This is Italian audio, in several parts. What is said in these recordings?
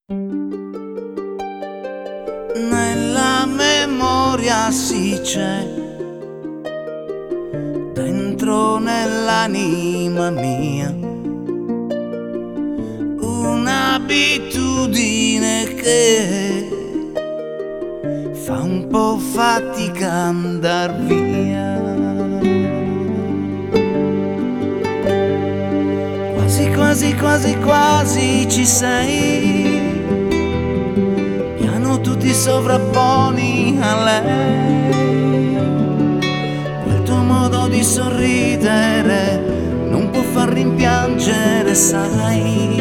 Nella memoria sì c'è, dentro nell'anima mia, un'abitudine che fa un po' fatica andar via. Quasi, quasi, quasi, quasi ci sei, piano tu ti sovrapponi a lei. Quel tuo modo di sorridere non può far rimpiangere, sai.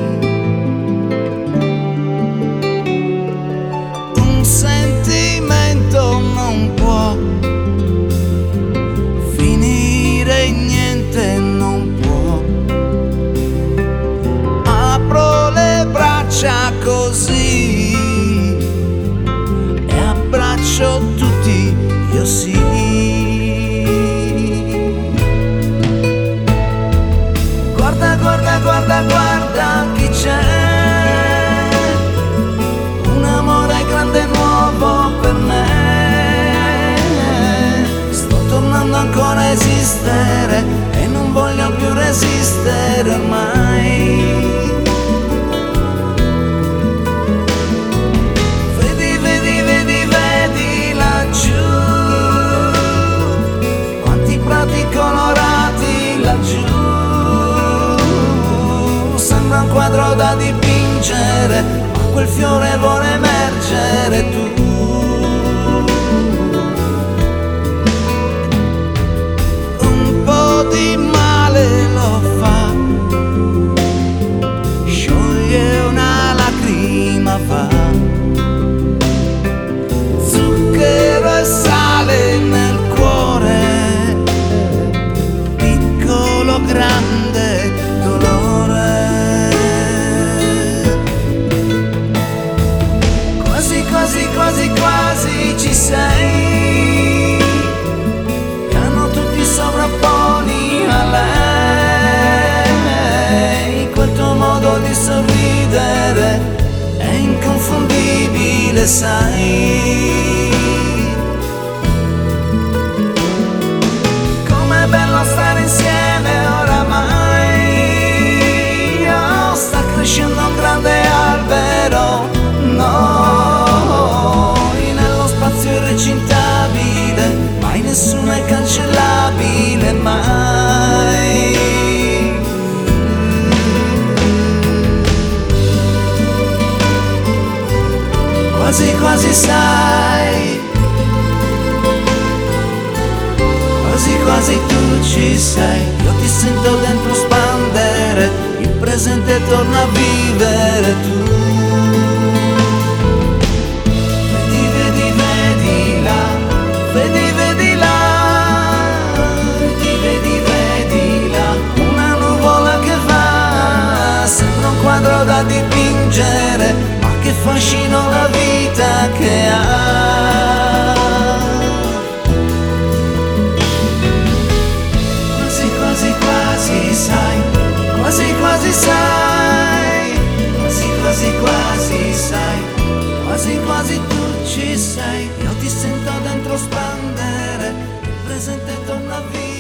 Un sentimento non può finire in niente, non può. Apro le braccia così e abbraccio tutti, io sì. Guarda, guarda, guarda, guarda chi c'è, un amore grande e nuovo per me. Sto tornando ancora a esistere e non voglio più resistere ormai. Vedi, vedi, vedi, vedi laggiù, quanti prati colorati laggiù. Sembra un quadro da dipingere, ma quel fiore vuole emergere tu. Un po' di male lo fa, scioglie una lacrima, va. Zucchero e sale nel cuore, piccolo grande dolore. Quasi, quasi, quasi, quasi ci sei, piano tu ti sovrapponi a lei. Quel tuo modo di sorridere è inconfondibile, sai. Com'è bello stare insieme oramai. Oh, sta crescendo un grande albero, noi nello spazio irrecintabile, mai nessuno è cancellabile, mai. Quasi, quasi sai, quasi, quasi tu ci sei. Io ti sento dentro spandere, il presente torna a vivere tu. Vedi, vedi, vedi là, vedi, vedi là, vedi, vedi, vedi là, una nuvola che va. Sembra un quadro da dipingere, ma che fascino la vita che ha. Quasi, quasi, quasi sai, quasi, quasi sai, quasi, quasi, quasi sai, quasi, quasi tu ci sei. Io ti sento dentro spandere, il presente torna a vivere.